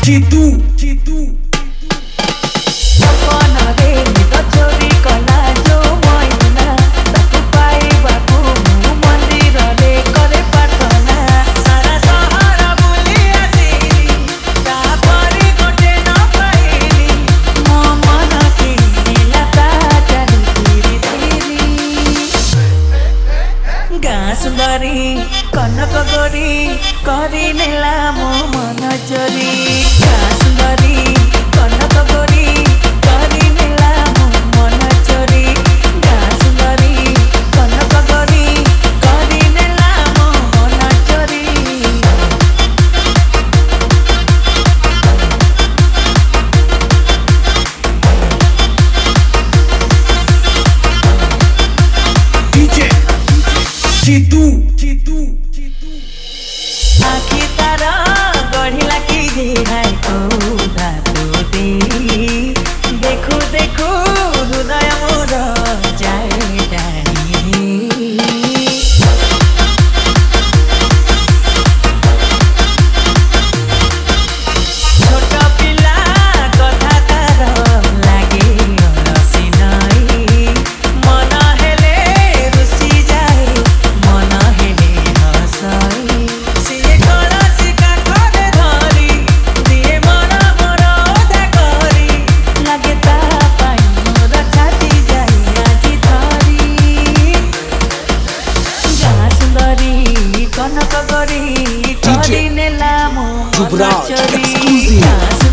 जीतू सुंदरी कनक गोरी करी नेला मो मन चोरी सुंदरी कनक गोरी करी नेला मो मन चोरी सुंदरी कनक गोरी करी नेला मो मन चोरी जीतू आखि तार गढ़िला कि हाय दे देखू देखू हृदय मोर जाए डाली छोट पिला कथा तार लागे रसी नई मन हेले रुसी जाए मन हेले हसई सिए कलसी काठरे धरी दिए मन मोर ओधा करी लागे ता पाई मोर छाती जाए आजी धरी सुंदरी कनक गरी करी नेला मो मन चोरी